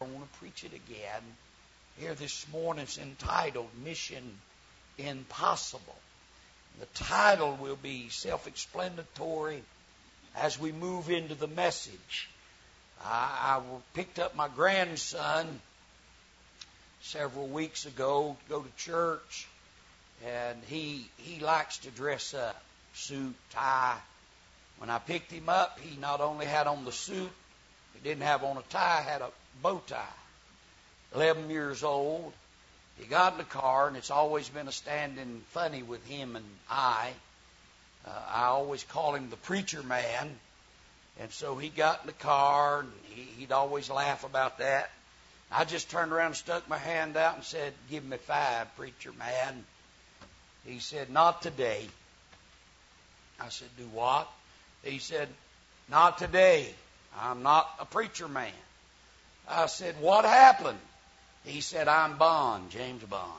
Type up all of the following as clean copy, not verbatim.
I want to preach it again here this morning. It's entitled Mission Impossible. The title will be self-explanatory as we move into the message. I picked up my grandson several weeks ago to go to church, and he likes to dress up, suit, tie. When I picked him up, he not only had on the suit, he didn't have on a tie, had a bow tie. 11 years old. He got in the car, and it's always been a standing funny with him and I always call him the preacher man. And so he got in the car, and he'd always laugh about that. I just turned around and stuck my hand out and said, "Give me 5, preacher man." He said, "Not today." I said, "Do what?" He said, "Not today. I'm not a preacher man." I said, "What happened?" He said, "I'm Bond, James Bond."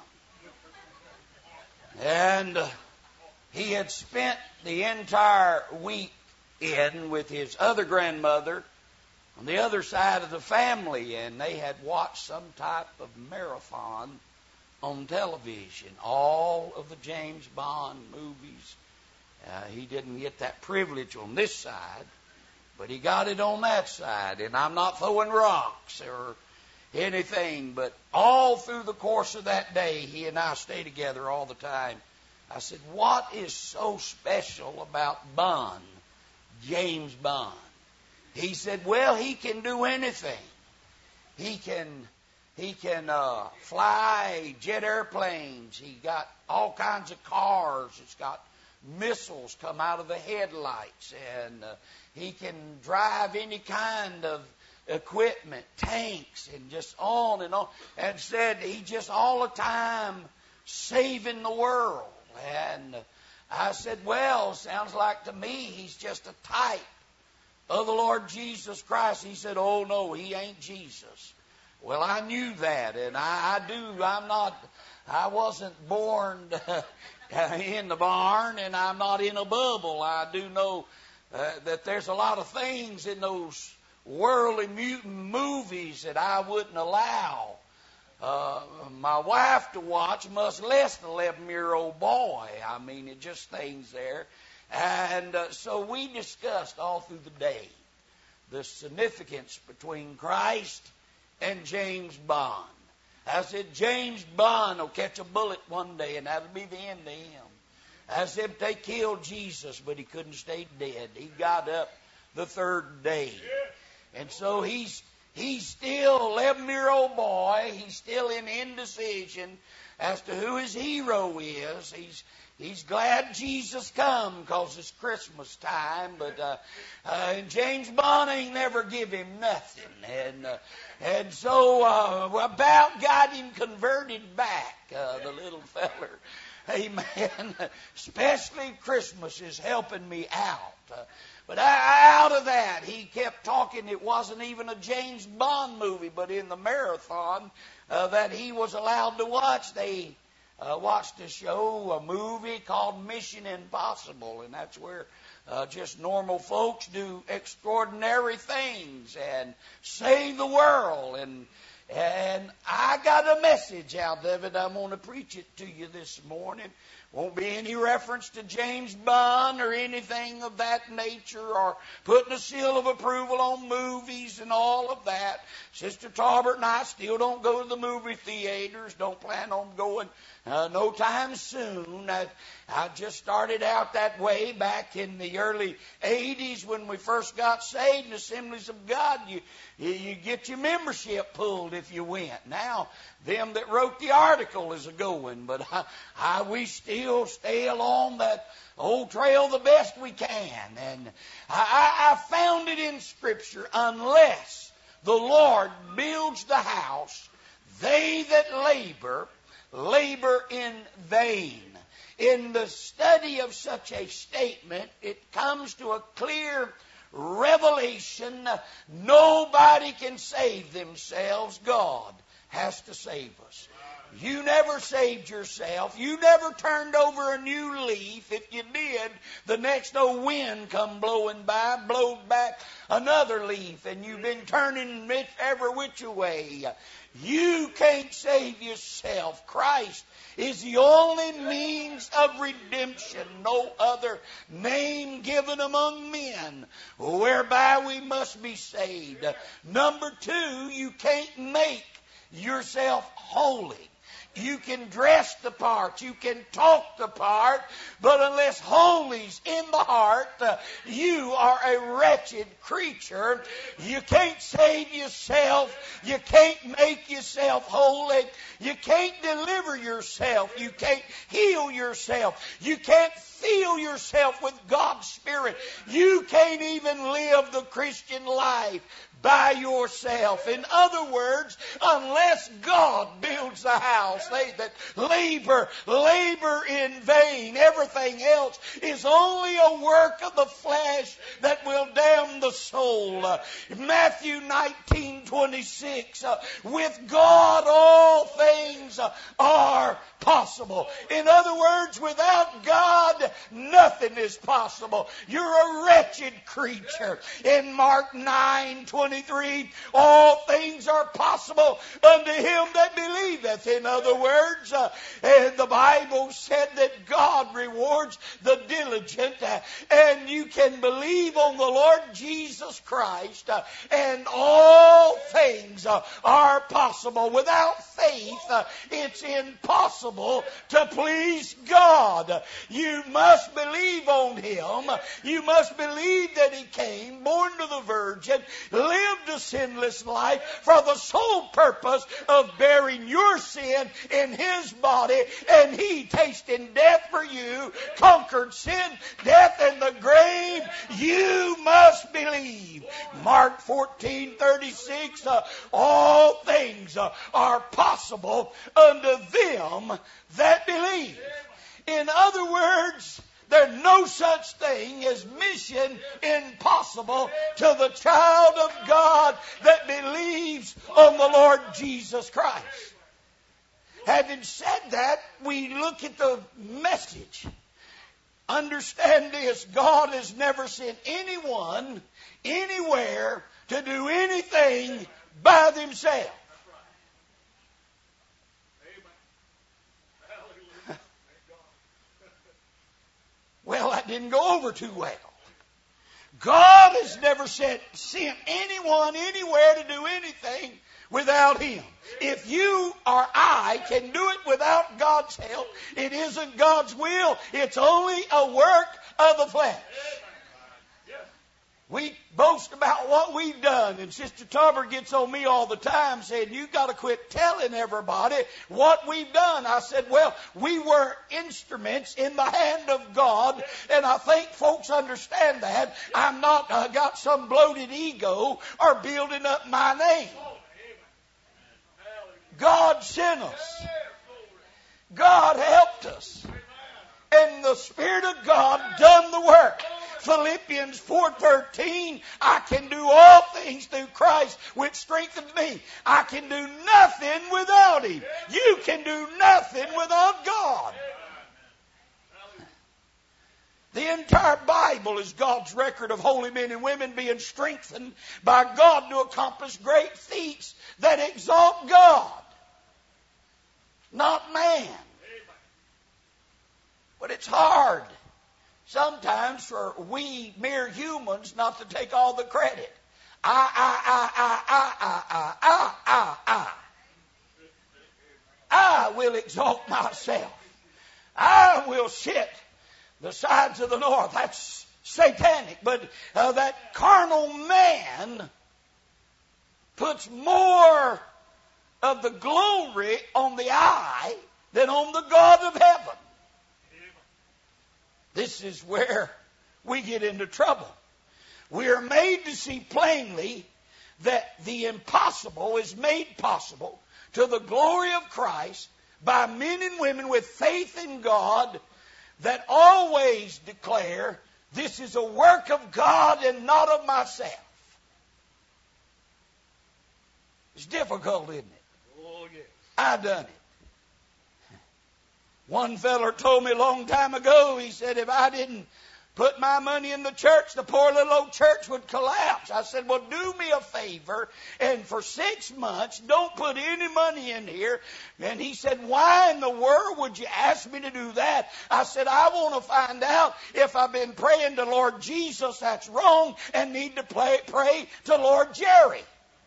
And he had spent the entire week with his other grandmother on the other side of the family, and they had watched some type of marathon on television, all of the James Bond movies. He didn't get that privilege on this side, but he got it on that side. And I'm not throwing rocks or anything, but all through the course of that day, he and I stay together all the time. I said, "What is so special about Bond, James Bond?" He said, "Well, he can do anything. He can fly jet airplanes. He got all kinds of cars. It's got missiles come out of the headlights, and he can drive any kind of equipment, tanks, and just on and on." And said he just all the time saving the world. And I said, "Well, sounds like to me he's just a type of the Lord Jesus Christ." He said, "Oh, no, he ain't Jesus." Well, I knew that, and I wasn't born in the barn, and I'm not in a bubble. I do know that there's a lot of things in those worldly mutant movies that I wouldn't allow my wife to watch, much less an 11-year-old boy. I mean, it just things there. And so we discussed all through the day the significance between Christ and James Bond. I said, James Bond will catch a bullet one day, and that'll be the end of him. I said, they killed Jesus, but he couldn't stay dead. He got up the third day. And so he's still an 11-year-old boy. He's still in indecision as to who his hero is. He's glad Jesus come because it's Christmas time, but and James Bond ain't never give him nothing. And so about got him converted back, the little feller. Amen. Especially Christmas is helping me out. But out of that, he kept talking. It wasn't even a James Bond movie, but in the marathon that he was allowed to watch, they watched a movie called Mission Impossible, and that's where just normal folks do extraordinary things and save the world. And I got a message out of it. I'm going to preach it to you this morning. Won't be any reference to James Bond or anything of that nature, or putting a seal of approval on movies and all of that. Sister Talbert and I still don't go to the movie theaters. Don't plan on going no time soon. I just started out that way back in the early 80s when we first got saved in Assemblies of God. You get your membership pulled if you went. Now, them that wrote the article is a-going, but we still stay along that old trail the best we can. And I found it in Scripture, unless the Lord builds the house, they that labor in vain. In the study of such a statement, it comes to a clear revelation. Nobody can save themselves. God has to save us. You never saved yourself. You never turned over a new leaf. If you did, the next old wind come blowing by, blowed back another leaf, and you've been turning every which way. You can't save yourself. Christ is the only means of redemption. No other name given among men whereby we must be saved. Number two, you can't make yourself holy. You can dress the part, you can talk the part, but unless holy's in the heart, you are a wretched creature. You can't save yourself. You can't make yourself holy. You can't deliver yourself. You can't heal yourself. You can't fill yourself with God's Spirit. You can't even live the Christian life by yourself. In other words, unless God builds the house, they that labor in vain. Everything else is only a work of the flesh that will damn the soul. Matthew 19:26, with God all things are possible. In other words, without God, nothing is possible. You're a wretched creature. In Mark 9:23, all things are possible unto him that believeth. In other words, the Bible said that God rewards the diligent, and you can believe on the Lord Jesus Christ, and all things are possible. Without faith, it's impossible to please God. You must believe on Him. You must believe that He came, born to the Virgin, lived a sinless life for the sole purpose of bearing your sin in His body, and He, tasting death for you, conquered sin, death, and the grave. You must believe. Mark 14:36, all things are possible unto them that believe. In other words, there's no such thing as mission impossible to the child of God that believes on the Lord Jesus Christ. Having said that, we look at the message. Understand this: God has never sent anyone, anywhere, to do anything by themselves. Well, that didn't go over too well. God has never sent anyone anywhere to do anything without Him. If you or I can do it without God's help, it isn't God's will. It's only a work of the flesh. We boast about what we've done, and Sister Tubber gets on me all the time saying, you've got to quit telling everybody what we've done. I said, well, we were instruments in the hand of God, and I think folks understand that. I'm not got some bloated ego or building up my name. God sent us. God helped us. And the Spirit of God done the work. Philippians 4:13, I can do all things through Christ which strengthens me. I can do nothing without Him. You can do nothing without God. The entire Bible is God's record of holy men and women being strengthened by God to accomplish great feats that exalt God, not man. But it's hard sometimes for we mere humans not to take all the credit. I will exalt myself. I will sit the sides of the north. That's satanic. But that carnal man puts more of the glory on the I than on the God of heaven. This is where we get into trouble. We are made to see plainly that the impossible is made possible to the glory of Christ by men and women with faith in God that always declare, this is a work of God and not of myself. It's difficult, isn't it? Oh, yes. I've done it. One feller told me a long time ago, he said, if I didn't put my money in the church, the poor little old church would collapse. I said, well, do me a favor, and for 6 months, don't put any money in here. And he said, why in the world would you ask me to do that? I said, I want to find out if I've been praying to Lord Jesus that's wrong and need to pray to Lord Jerry.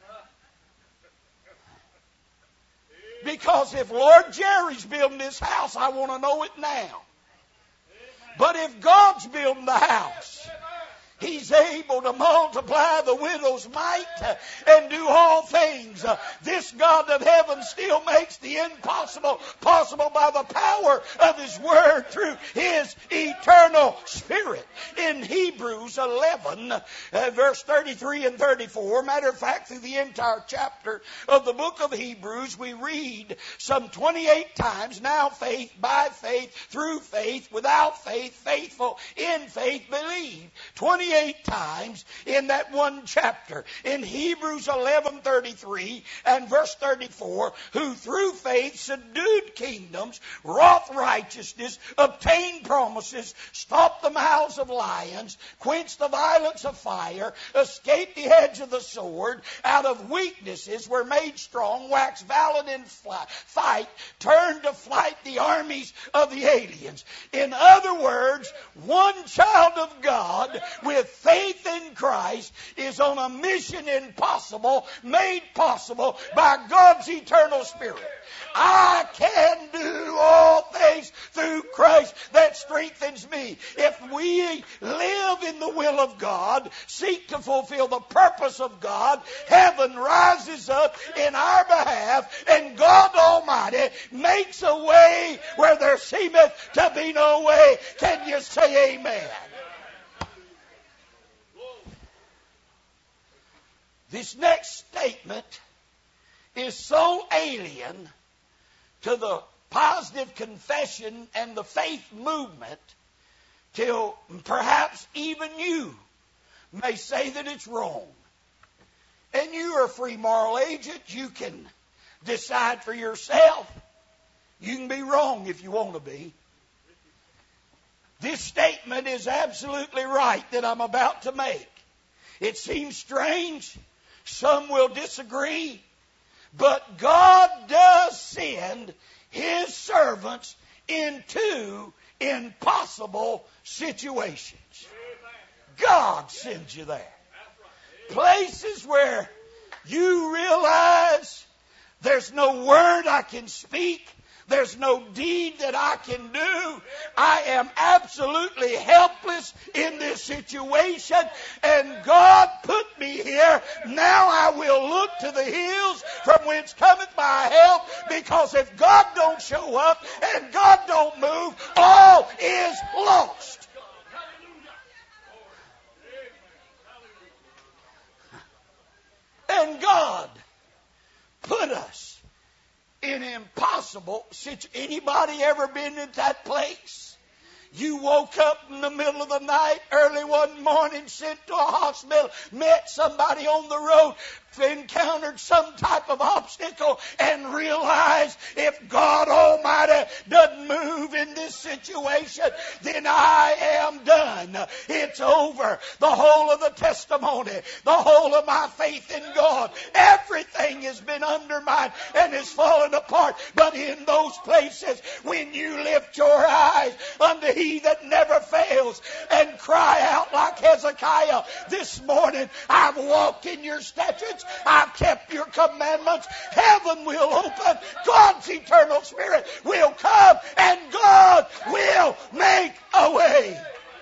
Because if Lord Jerry's building this house, I want to know it now. But if God's building the house, He's able to multiply the widow's mite and do all things. This God of heaven still makes the impossible possible by the power of His Word through His eternal Spirit. In Hebrews 11, verse 33 and 34, matter of fact, through the entire chapter of the book of Hebrews, we read some 28 times, now faith, by faith, through faith, without faith, faithful, in faith, believe. 28 times in that one chapter. In Hebrews 11:33 and verse 34, who through faith subdued kingdoms, wrought righteousness, obtained promises, stopped the mouths of lions, quenched the violence of fire, escaped the edge of the sword, out of weaknesses were made strong, waxed valiant in fight, turned to flight the armies of the aliens. In other words, one child of God with faith in Christ is on a mission impossible, made possible by God's eternal Spirit. I can do all things through Christ that strengthens me. If we live in the will of God, seek to fulfill the purpose of God, heaven rises up in our behalf, and God Almighty makes a way where there seemeth to be no way. Can you say amen? This next statement is so alien to the positive confession and the faith movement till perhaps even you may say that it's wrong. And you are a free moral agent. You can decide for yourself. You can be wrong if you want to be. This statement is absolutely right that I'm about to make. It seems strange. Some will disagree. But God does send His servants into impossible situations. God sends you there. Places where you realize there's no word I can speak. There's no deed that I can do. I am absolutely helpless in this situation. And God put me here. Now I will look to the hills from whence cometh my help. Because if God don't show up and God don't move, all is lost. And God put us in impossible situation. Anybody ever been in that place? You woke up in the middle of the night, early one morning, sent to a hospital, met somebody on the road, encountered some type of obstacle, and realized if God Almighty doesn't move in this situation, then I am done. It's over. The whole of the testimony, the whole of my faith in God, everything has been undermined and has fallen apart. But in those places, when you lift your eyes unto He that never fails and cry out like Hezekiah, this morning, I've walked in your statutes, I've kept your commandments, heaven will open, God's eternal Spirit will come, and God will make a way.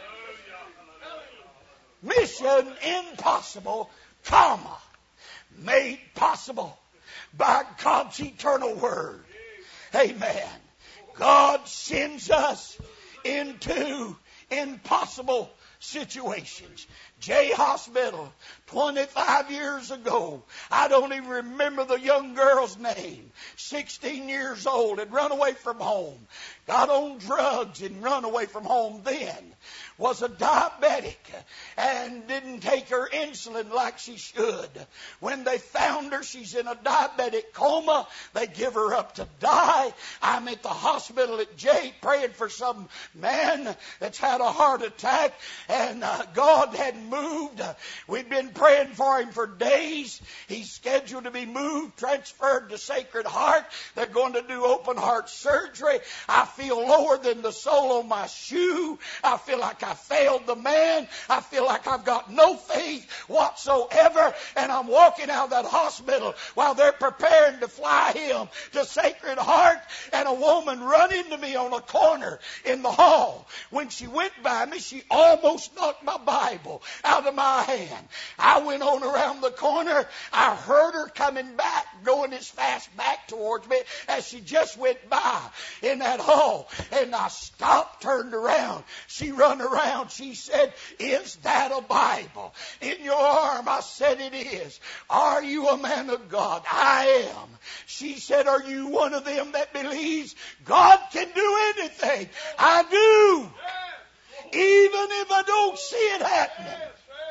Mission impossible, comma, made possible by God's eternal Word. Amen. God sends us into impossible situations. Jay Hospital, 25 years ago. I don't even remember the young girl's name. 16 years old, had run away from home. Got on drugs and run away from home then. was a diabetic and didn't take her insulin like she should. When they found her, she's in a diabetic coma. They give her up to die. I'm at the hospital at Jay praying for some man that's had a heart attack, and God hadn't moved. We've been praying for him for days. He's scheduled to be moved, transferred to Sacred Heart. They're going to do open heart surgery. I feel lower than the sole on my shoe. I feel like I failed the man. I feel like I've got no faith whatsoever. And I'm walking out of that hospital while they're preparing to fly him to Sacred Heart, and a woman run into me on a corner in the hall. When she went by me, she almost knocked my Bible out of my hand. I went on around the corner. I heard her coming back, going as fast back towards me as she just went by in that hall. And I stopped, turned around. She run around. She said, "Is that a Bible in your arm?" I said, "It is." "Are you a man of God?" "I am." She said, "Are you one of them that believes God can do anything?" "I do. Even if I don't see it happening."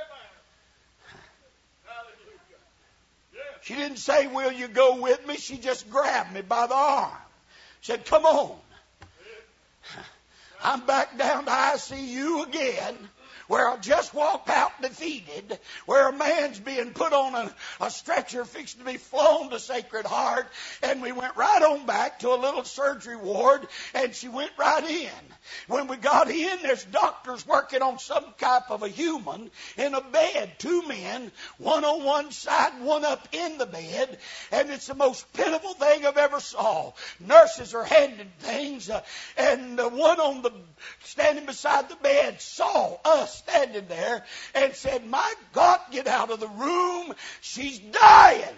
She didn't say, "Will you go with me?" She just grabbed me by the arm. Said, "Come on." I'm back down to ICU again, where I just walked out defeated, where a man's being put on a stretcher fixing to be flown to Sacred Heart, and we went right on back to a little surgery ward, and she went right in. When we got in, there's doctors working on some type of a human in a bed, 2 men, one on one side, one up in the bed, and it's the most pitiful thing I've ever saw. Nurses are handing things, and the one on the standing beside the bed saw us standing there and said, "My God, get out of the room. She's dying."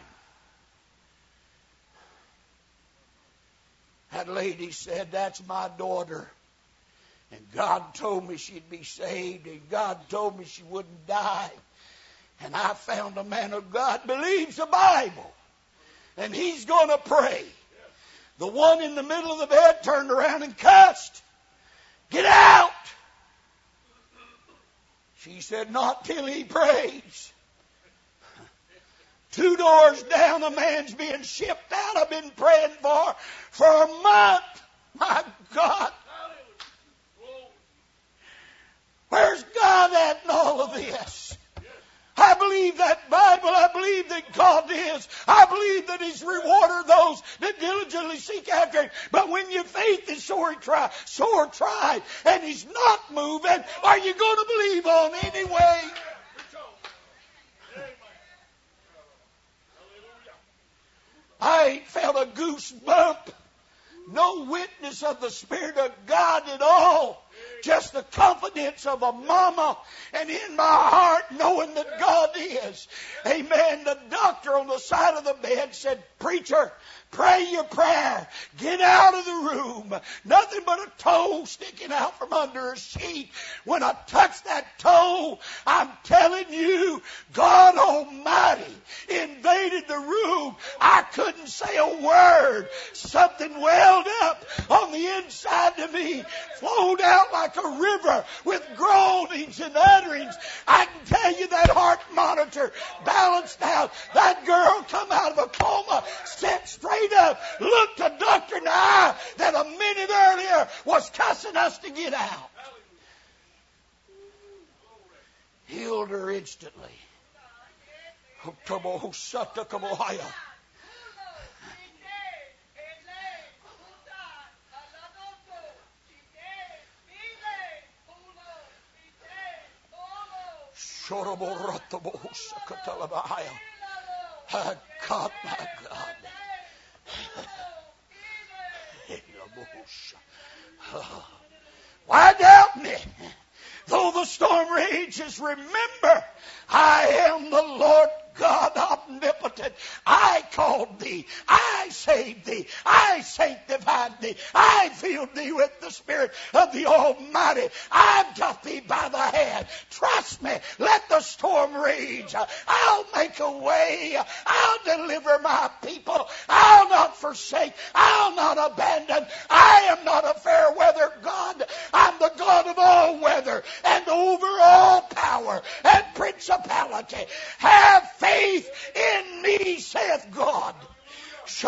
That lady said, "That's my daughter. And God told me she'd be saved, and God told me she wouldn't die. And I found a man of God believes the Bible, and he's going to pray." The one in the middle of the bed turned around and cussed. "Get out!" She said, "Not till he prays." 2 doors down, a man's being shipped out. I've been praying for a month. My God. Where's God at in all of this? I believe that Bible. I believe that God is. I believe that He's rewarded those that diligently seek after Him. But when your faith is sore tried, and He's not moving, are you going to believe on anyway? I ain't felt a goosebump. No witness of the Spirit of God at all. Just the confidence of a mama, and in my heart knowing that God is. Amen. The doctor on the side of the bed said, "Preacher, pray your prayer. Get out of the room." Nothing but a toe sticking out from under a sheet. When I touched that toe, I'm telling you, God Almighty invaded the room. I couldn't say a word. Something welled up on the inside of me, flowed out like a river with groanings and utterings. I can tell you that heart monitor balanced out. That girl come out of a coma, sat straight up, looked a doctor in the eye that a minute earlier was cussing us to get out. Healed her instantly. God, my God. Why doubt me? Though the storm rages, remember, I am the Lord God omnipotent. I called thee. I saved thee. I sanctified thee. I filled thee with the Spirit of the Almighty. I've got thee by the hand. Trust me. Let the storm rage. I'll make a way. I'll deliver my people. I'll not forsake. I'll not abandon. I am not a fair weather God. I'm the God of all weather. And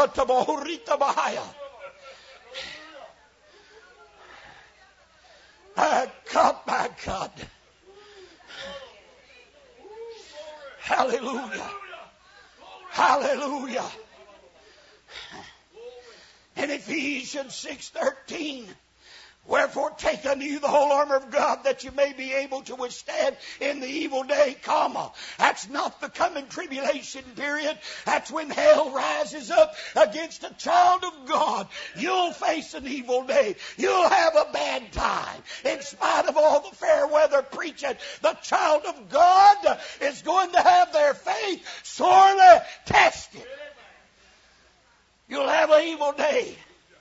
My God. Hallelujah. Hallelujah. In Ephesians 6:13, wherefore take unto you the whole armor of God, that you may be able to withstand in the evil day, comma. That's not the coming tribulation period. That's when hell rises up against a child of God. You'll face an evil day. You'll have a bad time. In spite of all the fair weather preaching, the child of God is going to have their faith sorely tested. You'll have an evil day.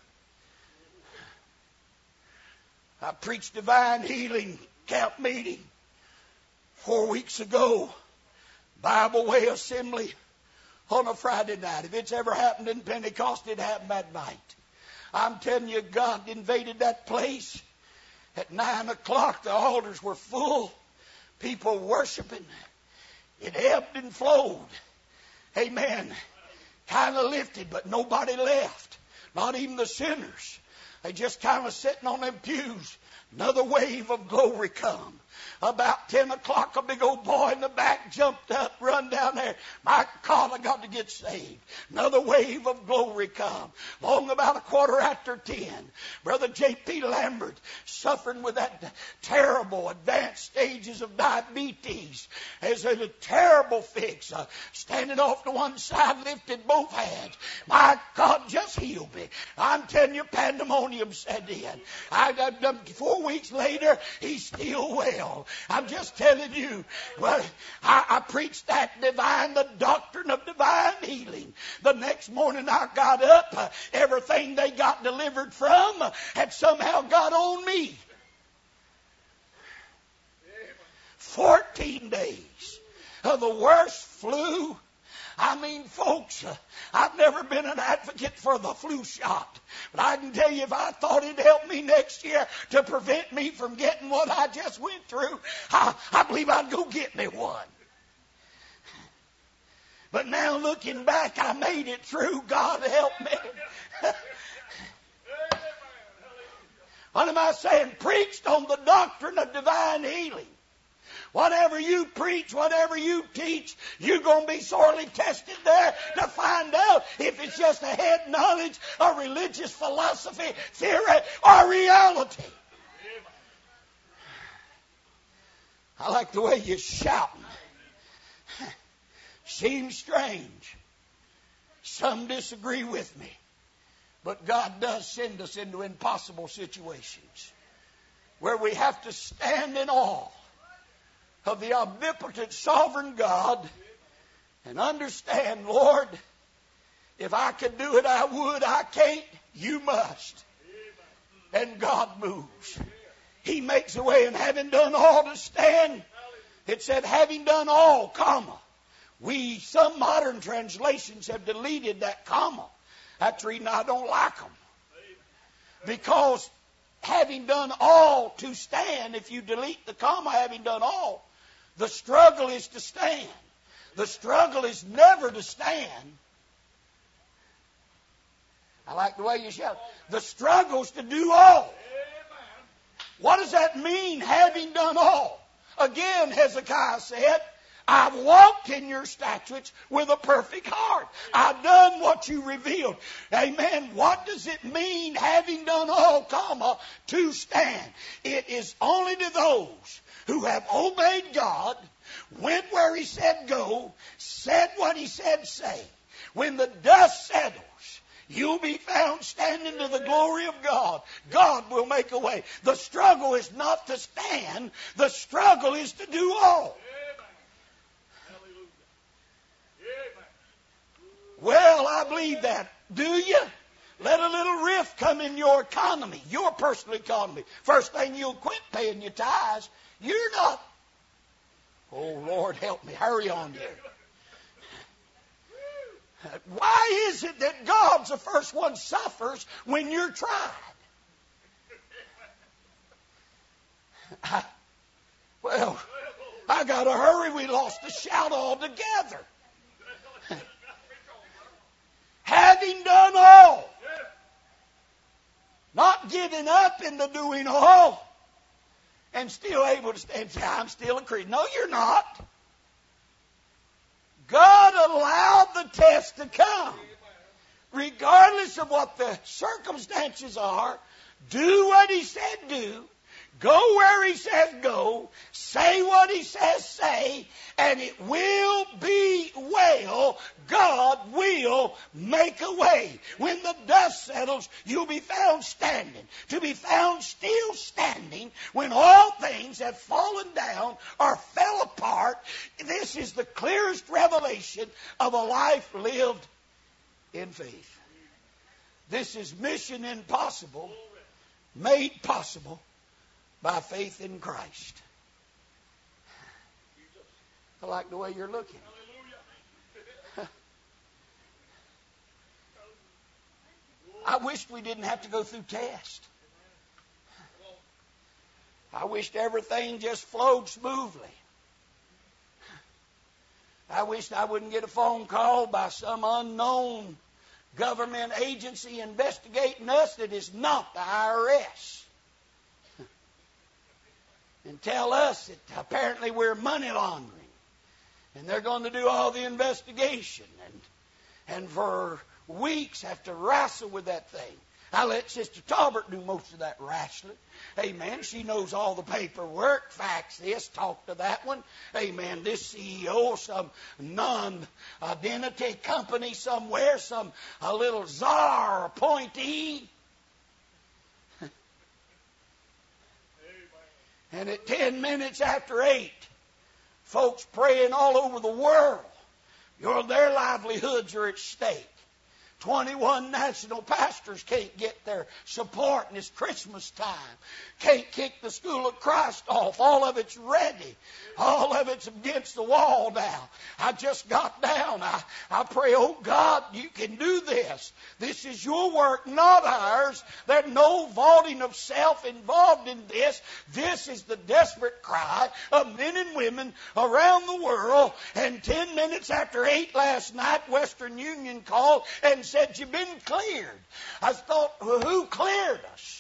I preached divine healing camp meeting 4 weeks ago. Bible Way Assembly on a Friday night. If it's ever happened in Pentecost, it happened that night. I'm telling you, God invaded that place. At 9 o'clock, the altars were full. People worshiping. It ebbed and flowed. Amen. Kind of lifted, but nobody left. Not even the sinners. They just kind of sitting on them pews. Another wave of glory come. About 10 o'clock, a big old boy in the back jumped up, run down there. My God, I got to get saved. Another wave of glory come. Long about 10:15, Brother J.P. Lambert, suffering with that terrible advanced stages of diabetes, is in a terrible fix. Standing off to one side, lifted both hands. My God, just heal me. I'm telling you, pandemonium set in. 4 weeks later, he's still well. I'm just telling you. Well, I preached that the doctrine of divine healing. The next morning I got up. Everything they got delivered from had somehow got on me. 14 days of the worst flu. I mean, folks, I've never been an advocate for the flu shot. But I can tell you, if I thought it'd help me next year to prevent me from getting what I just went through, I believe I'd go get me one. But now looking back, I made it through. God help me. What am I saying? Preached on the doctrine of divine healing. Whatever you preach, whatever you teach, you're going to be sorely tested there to find out if it's just a head knowledge, a religious philosophy, theory, or reality. I like the way you're shouting. Seems strange. Some disagree with me. But God does send us into impossible situations where we have to stand in awe of the omnipotent sovereign God and understand, Lord, if I could do it, I would. I can't. You must. And God moves. He makes a way, and having done all to stand, it said, having done all, comma. Some modern translations have deleted that comma. That's the reason I don't like them. Because having done all to stand, if you delete the comma, having done all, the struggle is to stand. The struggle is never to stand. I like the way you shout. The struggle is to do all. What does that mean, having done all? Again, Hezekiah said, I've walked in your statutes with a perfect heart. I've done what you revealed. Amen. What does it mean, having done all, comma, to stand? It is only to those who have obeyed God, went where He said go, said what He said say. When the dust settles, you'll be found standing to the glory of God. God will make a way. The struggle is not to stand. The struggle is to do all. Well, I believe that. Do you? Let a little rift come in your economy, your personal economy. First thing, you'll quit paying your tithes. You're not. Oh, Lord, help me. Hurry on here. Why is it that God's the first one suffers when you're tried? I got to hurry. We lost the shout altogether. Have having done all, not giving up in the doing all, and still able to stand and say, I'm still a Christian. No, you're not. God allowed the test to come. Regardless of what the circumstances are, do what He said do. Go where He says go. Say what He says say. And it will be well. God will make a way. When the dust settles, you'll be found standing. To be found still standing when all things have fallen down or fell apart. This is the clearest revelation of a life lived in faith. This is mission impossible, made possible by faith in Christ. I like the way you're looking. I wished we didn't have to go through tests. I wished everything just flowed smoothly. I wished I wouldn't get a phone call by some unknown government agency investigating us that is not the IRS. And tell us that apparently we're money laundering. And they're going to do all the investigation. And for weeks have to wrestle with that thing. I let Sister Talbert do most of that wrestling. Amen. She knows all the paperwork, fax this, talk to that one. Amen. This CEO of some non-identity company somewhere, a little czar appointee. And at 10 minutes after 8, folks praying all over the world, their livelihoods are at stake. 21 national pastors can't get their support, and it's Christmas time. Can't kick the School of Christ off. All of it's ready. All of it's against the wall now. I just got down. I pray, oh God, you can do this. This is your work, not ours. There's no vaunting of self involved in this. This is the desperate cry of men and women around the world. And 10 minutes after 8 last night, Western Union called and said, you've been cleared. I thought, well, who cleared us?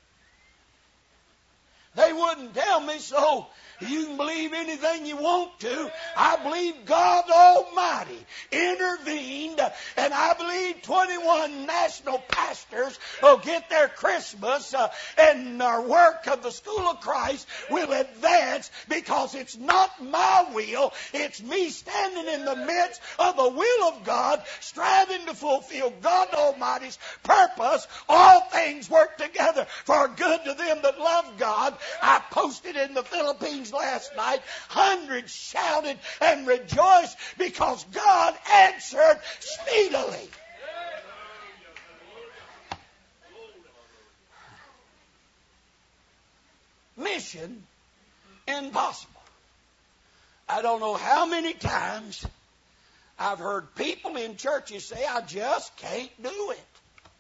They wouldn't tell me, so you can believe anything you want to. I believe God Almighty intervened, and I believe 21 national pastors will get their Christmas, and our work of the School of Christ will advance, because it's not my will, it's me standing in the midst of the will of God, striving to fulfill God Almighty's purpose. All things work together for good to them that love God. I posted in the Philippines last night, hundreds shouted and rejoiced because God answered speedily. Mission impossible. I don't know how many times I've heard people in churches say, I just can't do it.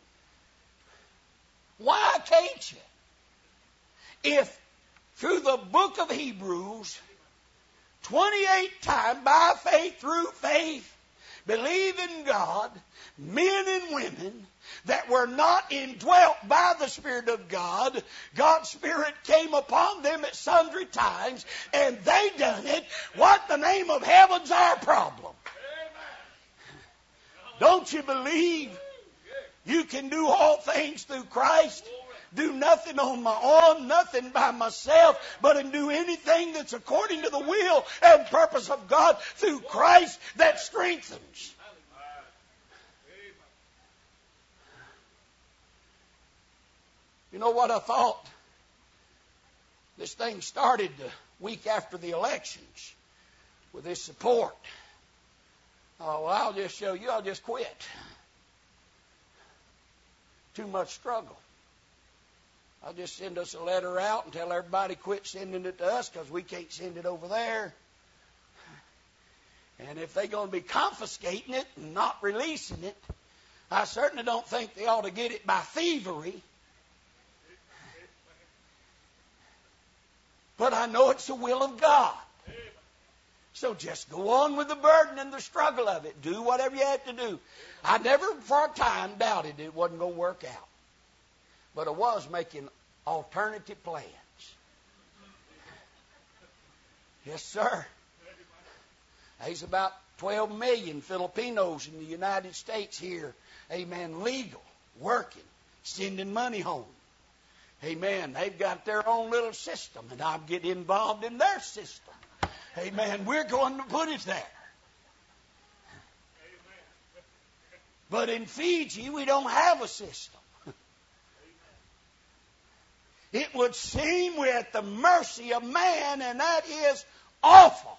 Why can't you? If through the book of Hebrews, 28 times by faith, through faith, believe in God, men and women that were not indwelt by the Spirit of God, God's Spirit came upon them at sundry times, and they done it. What the name of heaven's our problem? Don't you believe you can do all things through Christ? Do nothing on my own, nothing by myself, but and do anything that's according to the will and purpose of God through Christ that strengthens. You know what I thought? This thing started the week after the elections with this support. Oh, well, I'll just show you, I'll just quit. Too much struggle. I'll just send us a letter out and tell everybody quit sending it to us because we can't send it over there. And if they're going to be confiscating it and not releasing it, I certainly don't think they ought to get it by thievery. But I know it's the will of God. So just go on with the burden and the struggle of it. Do whatever you have to do. I never for a time doubted it wasn't going to work out. But I was making alternative plans. Yes, sir. There's about 12 million Filipinos in the United States here. Amen. Legal, working, sending money home. Amen. They've got their own little system, and I'll get involved in their system. Amen. We're going to put it there. But in Fiji, we don't have a system. It would seem we're at the mercy of man, and that is awful.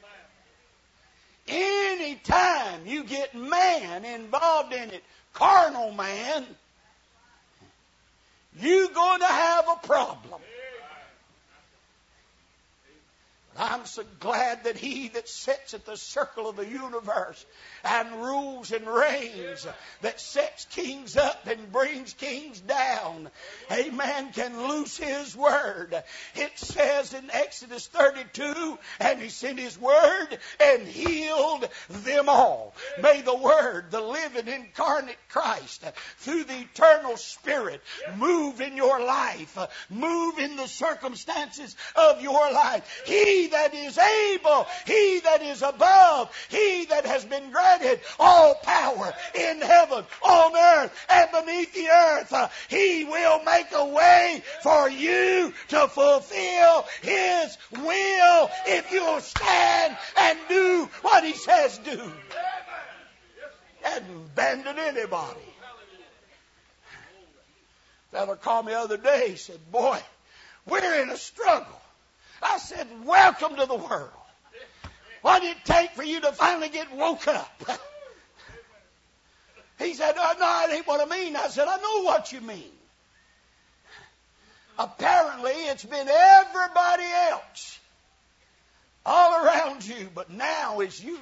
Any time you get man involved in it, carnal man, you're going to have a problem. I'm so glad that he that sits at the circle of the universe and rules and reigns, that sets kings up and brings kings down, amen, can loose his word. It says in Exodus 32, and he sent his word and healed them all. May the word, the living incarnate Christ, through the eternal Spirit, move in your life, move in the circumstances of your life. He that is able, he that is above, he that has been granted all power in heaven, on earth, and beneath the earth, he will make a way for you to fulfill his will if you'll stand and do what he says do. And abandon anybody. A fellow called me the other day. He said, boy, we're in a struggle. I said, welcome to the world. What did it take for you to finally get woke up? He said, no, that ain't what I mean. I said, I know what you mean. Apparently, it's been everybody else all around you, but now it's you.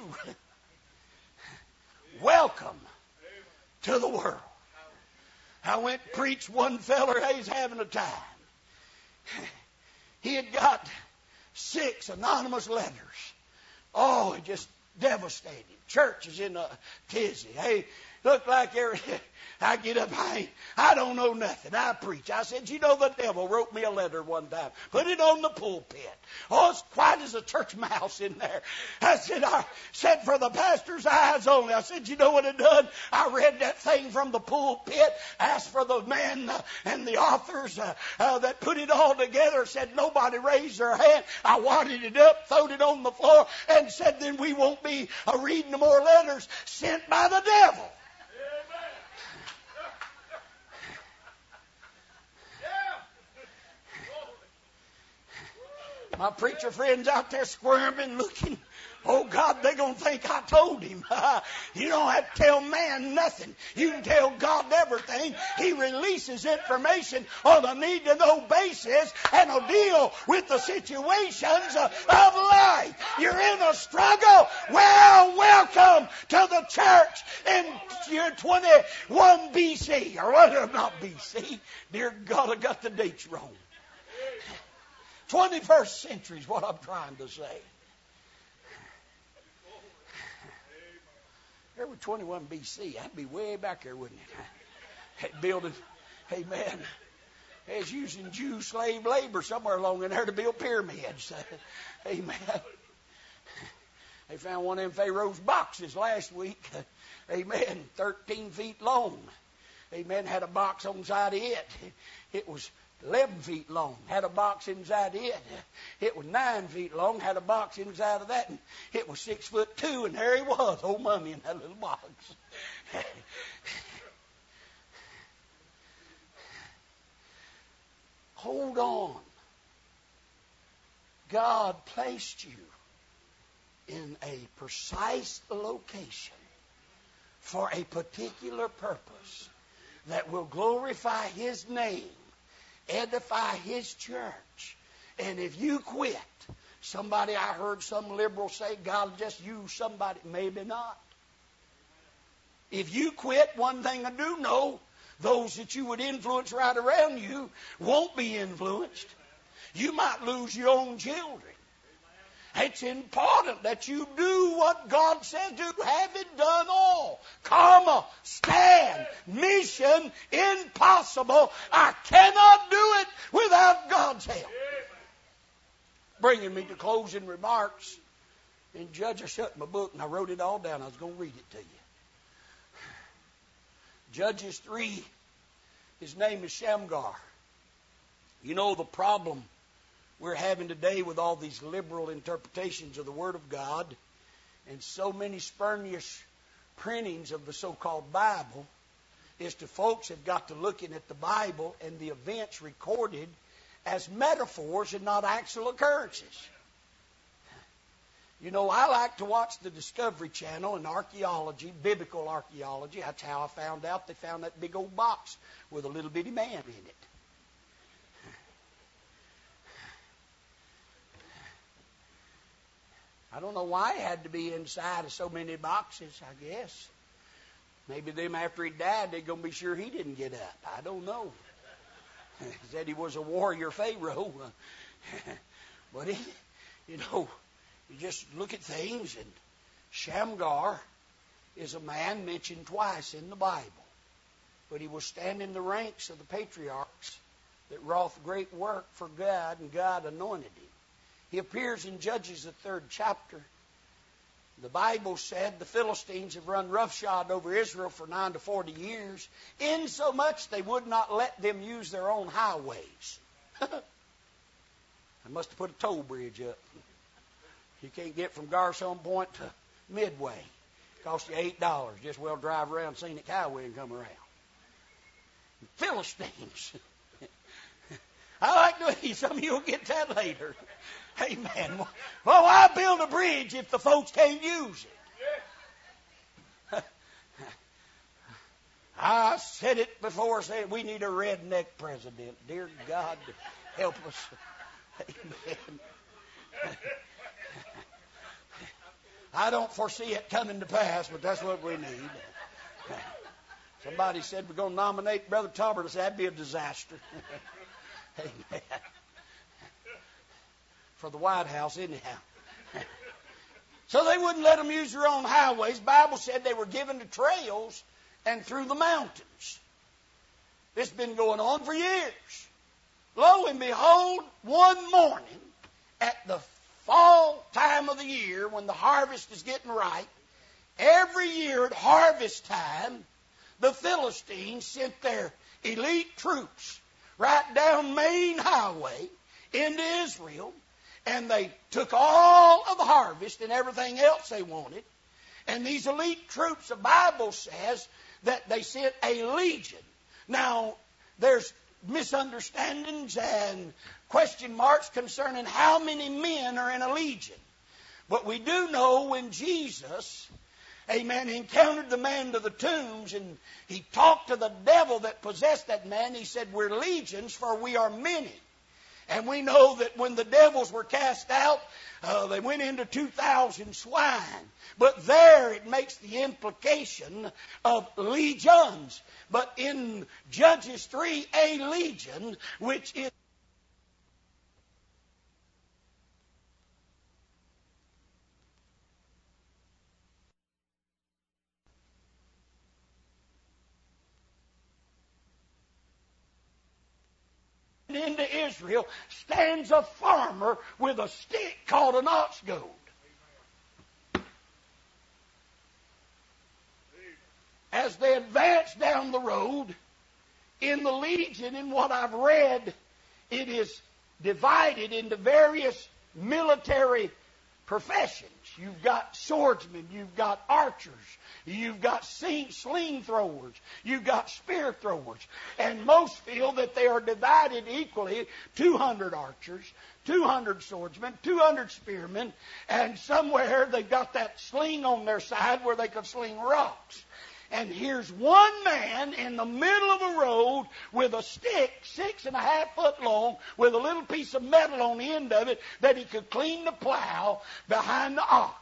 Welcome to the world. I went and preached one feller, he's having a time. He had got 6 anonymous letters. Oh, it just devastated. Church is in a tizzy. Hey, look like I get up, I don't know nothing. I preach. I said, you know, the devil wrote me a letter one time. Put it on the pulpit. Oh, it's quiet as a church mouse in there. I said, for the pastor's eyes only. I said, you know what I done? I read that thing from the pulpit, asked for the men and the authors that put it all together. Said nobody raised their hand. I wadded it up, throwed it on the floor, and said, then we won't be reading no more letters sent by the devil. My preacher friends out there squirming, looking. Oh, God, they're going to think I told him. You don't have to tell man nothing. You can tell God everything. He releases information on a need-to-know basis and will deal with the situations of life. You're in a struggle. Well, welcome to the church in year 21 BC. Or whatever, not BC. Dear God, I got the dates wrong. 21st century is what I'm trying to say. There was 21 BC. That'd be way back there, wouldn't it? That building, amen. They was using Jew slave labor somewhere along in there to build pyramids. Amen. They found one of them Pharaoh's boxes last week. Amen. 13 feet long. Amen. Had a box on the side of it. It was 11 feet long, had a box inside it. It was 9 feet long, had a box inside of that. And it was 6'2", and there he was, old mummy in that little box. Hold on. God placed you in a precise location for a particular purpose that will glorify His name, edify His church. And if you quit, somebody, I heard some liberal say, God just use somebody. Maybe not. If you quit, one thing I do know, those that you would influence right around you won't be influenced. You might lose your own children. It's important that you do what God said to. Have it done all. Karma, stand, mission, impossible. I cannot do it without God's help. Bringing me to closing remarks. And Judge, I shut my book and I wrote it all down. I was going to read it to you. Judges 3, his name is Shamgar. You know the problem we're having today with all these liberal interpretations of the Word of God and so many spurious printings of the so-called Bible is to folks have got to looking at the Bible and the events recorded as metaphors and not actual occurrences. You know, I like to watch the Discovery Channel and archaeology, biblical archaeology. That's how I found out they found that big old box with a little bitty man in it. I don't know why he had to be inside of so many boxes, I guess. Maybe them after he died, they're going to be sure he didn't get up. I don't know. He said he was a warrior Pharaoh. But, you know, you just look at things, and Shamgar is a man mentioned twice in the Bible. But he was standing in the ranks of the patriarchs that wrought great work for God, and God anointed him. He appears in Judges, the 3rd chapter. The Bible said the Philistines have run roughshod over Israel for 9 to 40 years, insomuch they would not let them use their own highways. I must have put a toll bridge up. You can't get from Garcon Point to Midway. It costs you $8. Just well drive around Scenic Highway and come around. Philistines. I like the way some of you will get that later. Amen. Well, why build a bridge if the folks can't use it? I said it before, said we need a redneck president. Dear God, help us. Amen. I don't foresee it coming to pass, but that's what we need. Somebody said we're going to nominate Brother Talbert. I said that'd be a disaster. Amen. For the White House, anyhow. So they wouldn't let them use their own highways. The Bible said they were given to trails and through the mountains. This has been going on for years. Lo and behold, one morning at the fall time of the year when the harvest is getting ripe, every year at harvest time, the Philistines sent their elite troops right down Main Highway into Israel, and they took all of the harvest and everything else they wanted. And these elite troops, the Bible says that they sent a legion. Now, there's misunderstandings and question marks concerning how many men are in a legion. But we do know when Jesus, amen, encountered the man to the tombs and he talked to the devil that possessed that man, he said, we're legions, for we are many. And we know that when the devils were cast out, they went into 2,000 swine. But there it makes the implication of legions. But in Judges 3, a legion, which is into Israel, stands a farmer with a stick called an ox goad. As they advance down the road, in the legion, in what I've read, it is divided into various military professions. You've got swordsmen, you've got archers, you've got sling throwers, you've got spear throwers. And most feel that they are divided equally, 200 archers, 200 swordsmen, 200 spearmen, and somewhere they've got that sling on their side where they can sling rocks. And here's one man in the middle of a road with a stick 6.5 foot long with a little piece of metal on the end of it that he could clean the plow behind the ox.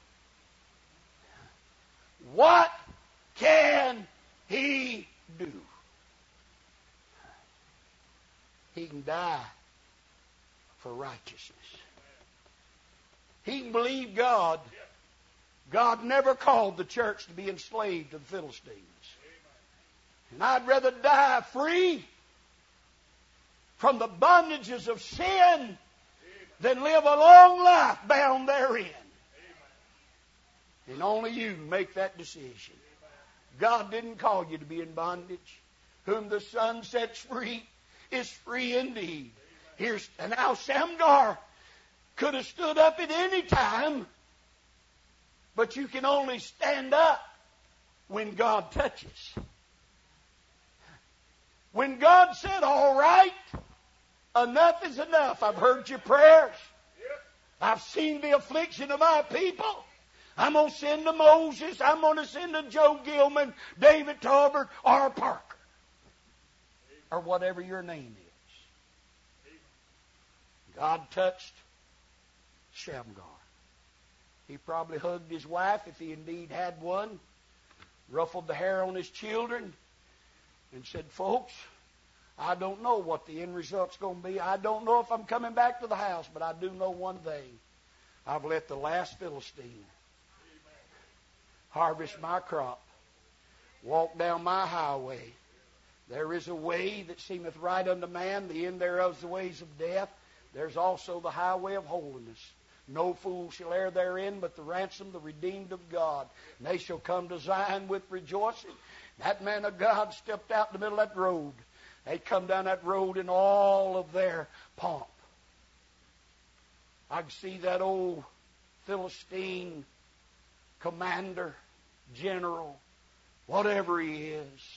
What can he do? He can die for righteousness. he can believe God. God never called the church to be enslaved to the Philistines. And I'd rather die free from the bondages of sin than live a long life bound therein. And only you can make that decision. God didn't call you to be in bondage. Whom the Son sets free is free indeed. And now Shamgar could have stood up at any time, but you can only stand up when God touches. When God said, all right, enough is enough. I've heard your prayers. I've seen the affliction of my people. I'm going to send to Moses. I'm going to send to Joe Gilman, David Talbert, or Parker. Or whatever your name is. God touched Shamgar. He probably hugged his wife, if he indeed had one, ruffled the hair on his children, and said, folks, I don't know what the end result's going to be. I don't know if I'm coming back to the house, but I do know one thing. I've let the last Philistine harvest my crop, walk down my highway. There is a way that seemeth right unto man, the end thereof is the ways of death. There's also the highway of holiness. No fool shall err therein, but the ransom, the redeemed of God. And they shall come to Zion with rejoicing. That man of God stepped out in the middle of that road. They come down that road in all of their pomp. I can see that old Philistine commander, general, whatever he is.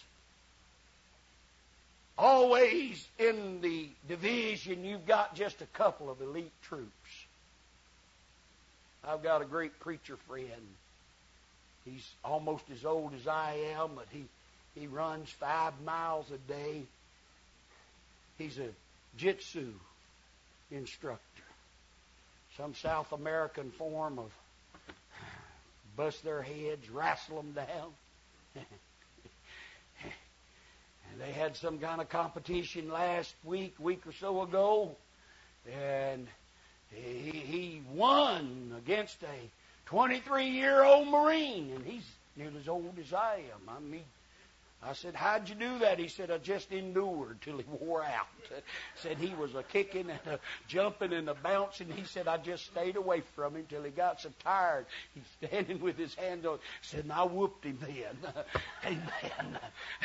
Always in the division, you've got just a couple of elite troops. I've got a great preacher friend. He's almost as old as I am, but he runs 5 miles a day. He's a jitsu instructor. Some South American form of bust their heads, wrestle them down. And they had some kind of competition last week or so ago, and he won against a 23-year-old Marine, and he's nearly as old as I am. I said, how'd you do that? He said, I just endured till he wore out. Said he was a kicking and a jumping and a bouncing. He said, I just stayed away from him till he got so tired. He's standing with his hand on. Said, and I whooped him then. Amen.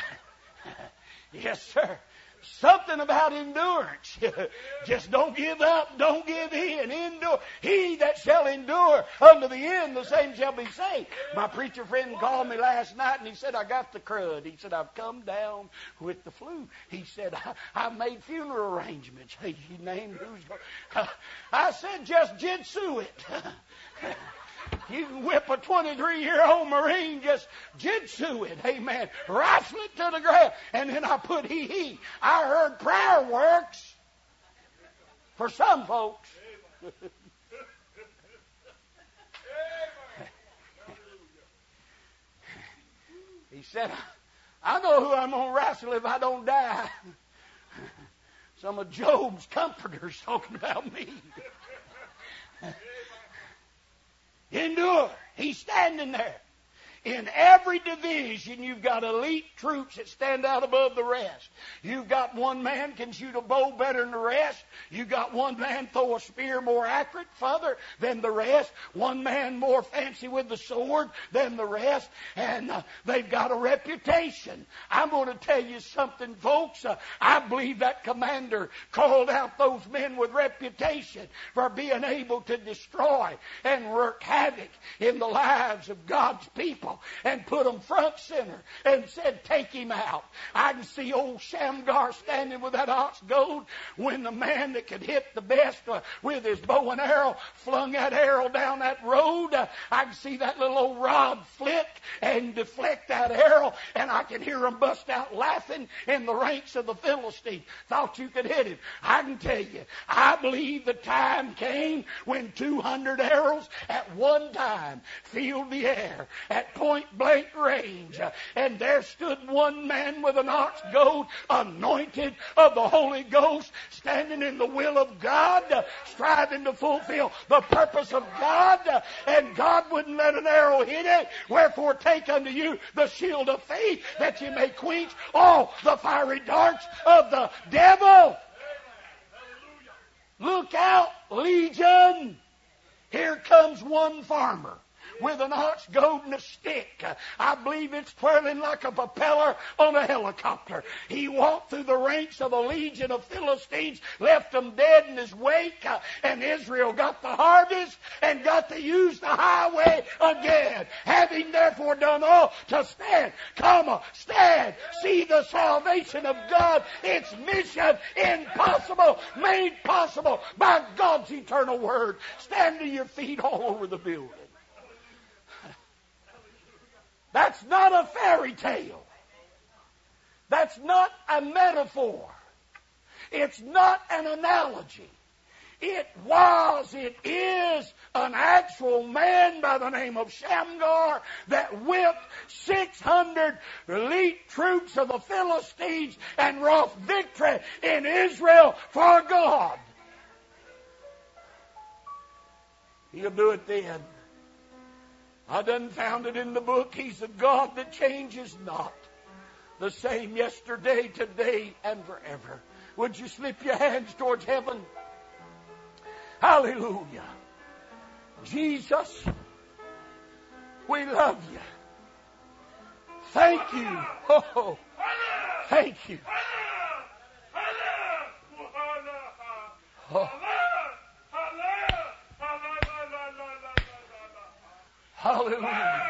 Yes, sir. Something about endurance. Just don't give up. Don't give in. Endure. He that shall endure unto the end, the same shall be saved. My preacher friend called me last night and he said, I got the crud. He said, I've come down with the flu. He said, I've made funeral arrangements. He named who's going. I said, just jitsu it. You can whip a 23-year-old Marine, just jitsu it, amen. Wrestle it to the ground. And then I put he. I heard prayer works for some folks. He said, I know who I'm going to wrestle if I don't die. Some of Job's comforters talking about me. Endure. He's standing there. In every division, you've got elite troops that stand out above the rest. You've got one man can shoot a bow better than the rest. You've got one man throw a spear more accurate, further than the rest. One man more fancy with the sword than the rest. And they've got a reputation. I'm going to tell you something, folks. I believe that commander called out those men with reputation for being able to destroy and work havoc in the lives of God's people. And put them front center and said, take him out. I can see old Shamgar standing with that ox goad when the man that could hit the best with his bow and arrow flung that arrow down that road. I can see that little old rod flick and deflect that arrow, and I can hear him bust out laughing in the ranks of the Philistines. Thought you could hit him. I can tell you, I believe the time came when 200 arrows at one time filled the air at point blank range. And there stood one man with an ox goad, anointed of the Holy Ghost, standing in the will of God, striving to fulfill the purpose of God. And God wouldn't let an arrow hit it. Wherefore take unto you the shield of faith, that you may quench all the fiery darts of the devil. Look out, Legion. Here comes one farmer with an ox goad and a stick. I believe it's twirling like a propeller on a helicopter. He walked through the ranks of a legion of Philistines, left them dead in his wake, and Israel got the harvest and got to use the highway again. Having therefore done all to stand, stand, see the salvation of God, its mission impossible, made possible by God's eternal word. Stand to your feet all over the building. That's not a fairy tale. That's not a metaphor. It's not an analogy. It is an actual man by the name of Shamgar that whipped 600 elite troops of the Philistines and wrought victory in Israel for God. He'll do it then. I done found it in the book. He's a God that changes not. The same yesterday, today, and forever. Would you slip your hands towards heaven? Hallelujah. Jesus, we love you. Thank you. Oh, thank you. Oh. Hallelujah.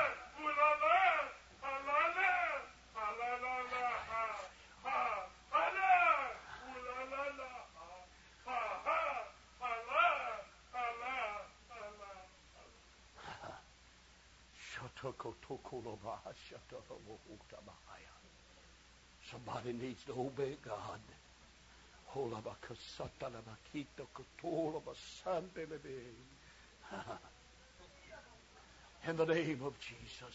Somebody needs to obey God. In the name of Jesus.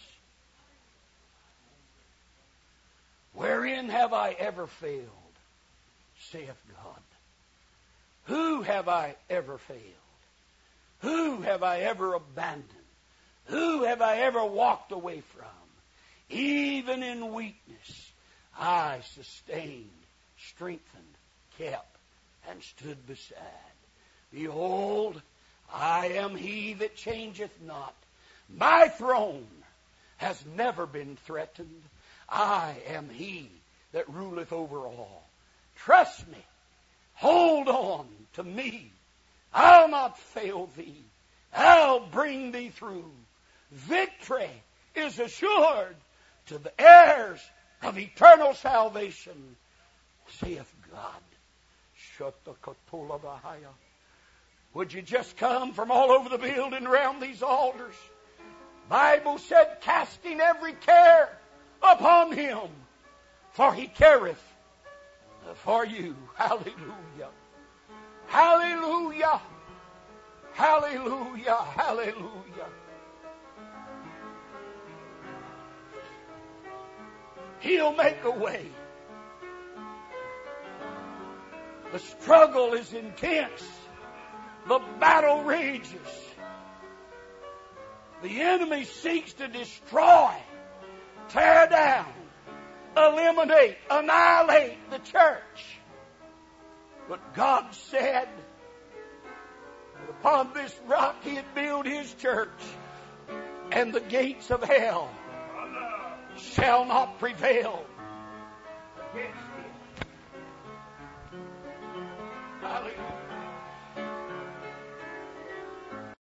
Wherein have I ever failed, saith God? Who have I ever failed? Who have I ever abandoned? Who have I ever walked away from? Even in weakness, I sustained, strengthened, kept, and stood beside. Behold, I am he that changeth not. My throne has never been threatened. I am he that ruleth over all. Trust me. Hold on to me. I'll not fail thee. I'll bring thee through. Victory is assured to the heirs of eternal salvation, saith God. Would you just come from all over the building around these altars? Bible said, casting every care upon him, for he careth for you. Hallelujah. Hallelujah. Hallelujah. Hallelujah. He'll make a way. The struggle is intense. The battle rages. The enemy seeks to destroy, tear down, eliminate, annihilate the church. But God said that upon this rock He'd build His church, and the gates of hell shall not prevail against it. Hallelujah.